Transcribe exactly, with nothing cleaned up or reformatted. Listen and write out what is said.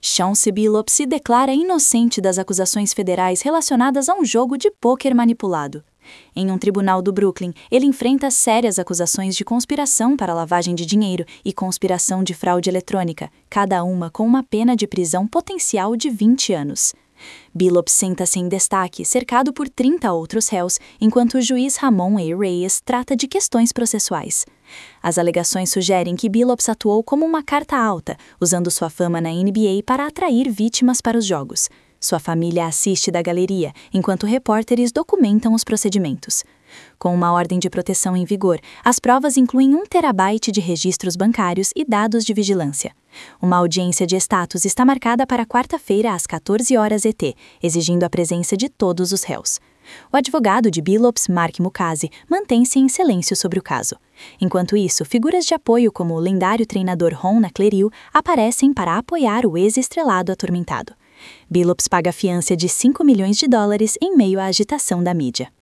Chauncey Billups se declara inocente das acusações federais relacionadas a um jogo de pôquer manipulado. Em um tribunal do Brooklyn, ele enfrenta sérias acusações de conspiração para lavagem de dinheiro e conspiração de fraude eletrônica, cada uma com uma pena de prisão potencial de vinte anos. Billups senta-se em destaque, cercado por trinta outros réus, enquanto o juiz Ramon A. Reyes trata de questões processuais. As alegações sugerem que Billups atuou como uma carta alta, usando sua fama na N B A para atrair vítimas para os jogos. Sua família assiste da galeria, enquanto repórteres documentam os procedimentos. Com uma ordem de proteção em vigor, as provas incluem um terabyte de registros bancários e dados de vigilância. Uma audiência de status está marcada para quarta-feira às quatorze horas E T, exigindo a presença de todos os réus. O advogado de Billups, Mark Mukasey, mantém-se em silêncio sobre o caso. Enquanto isso, figuras de apoio como o lendário treinador Ron Naklariu aparecem para apoiar o ex-estrelado atormentado. Billups paga fiança de cinco milhões de dólares em meio à agitação da mídia.